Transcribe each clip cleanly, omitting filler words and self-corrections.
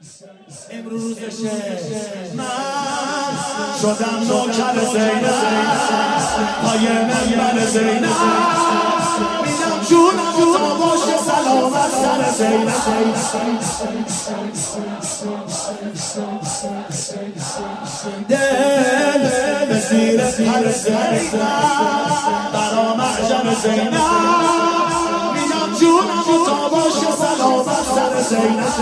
امروزشه من شدم نوکر زینب پای منبر زینب میدم جونم تا باشه سلامت سر زینب دل به زیر پر زینب برا محشر زینب میدم جونم تا باشه سلامت سر زینب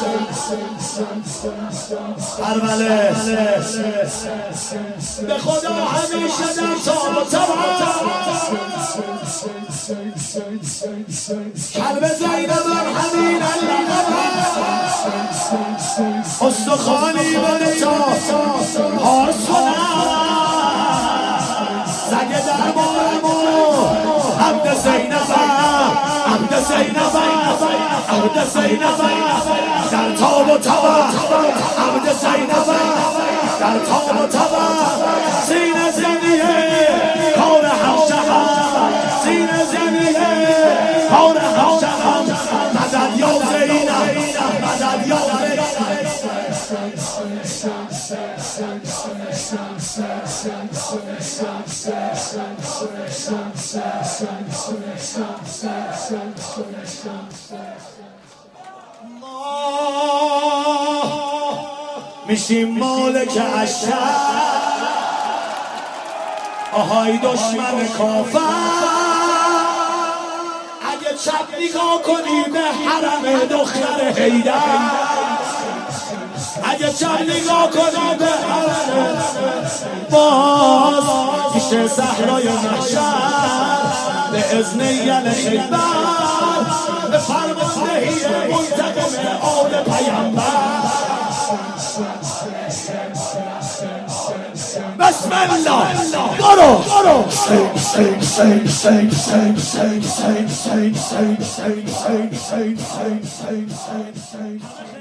ارمله به خدا همیشه در تاب و تبا قلب زینبم همین اللقبه استخوانی بده تا پارس کنم زگ دربارمو عبد زینبم عبد زینبم عبد زینبم در تاب و تبا عبد زینبم در تاب و تبا سینه زنیه کار همشهم سینه زنیه کار همشهم مدد یا زینب مدد یا میشیم مالک اشتر آهای دشمن کافر اگه چپ نگاه کنی به حرم دختر حیدر اگه چپ نگاه کنی به حرم باز میشه صحرای محشر به اذن یل خیبر به فرماندهی منتقم آل پیامبر بسم الله برو برو